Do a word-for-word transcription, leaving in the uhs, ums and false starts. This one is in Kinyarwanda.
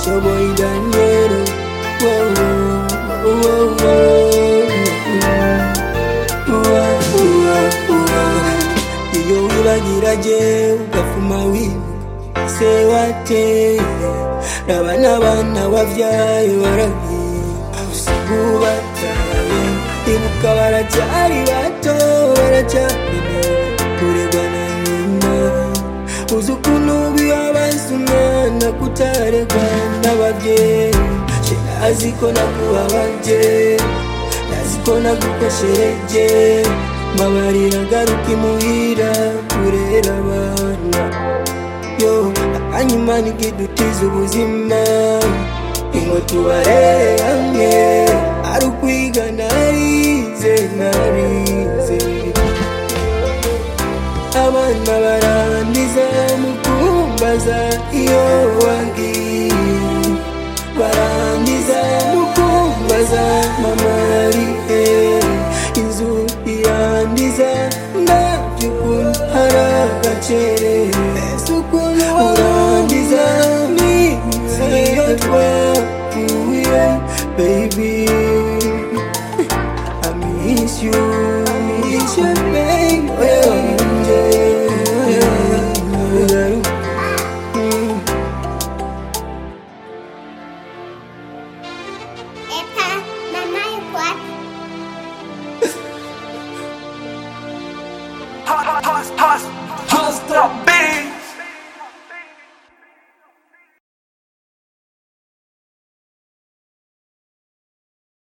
your boy Daniel. Whoa, whoa, whoa, whoa. Whoa, whoa, whoa. Iyo wibagira je ugafuma wibuka se wateye n'abana bana wavyaye waragiye usibubataye ibuka baracyari bato baracyari kuregwa na nyina uzi ukuntu bibabaza umwana kutaregwa n'abavyeyi azi ko nakubabaje azi ko nagukoshereje mabarira garuka imuhira kurera abana yo akanyuma nikidutiza ubuzima ingo tubarere hamwe ari ukwiga narize narize abana barandiza mukumbaza iyo wagiye barandiza mukumbaza mama arihe inzu irandiza ndabyukuri haragacere esukunu urandiza niyo twahuye baby I miss you I miss you baby Epa, mama you what? Hot, hot, hot, hot, stop.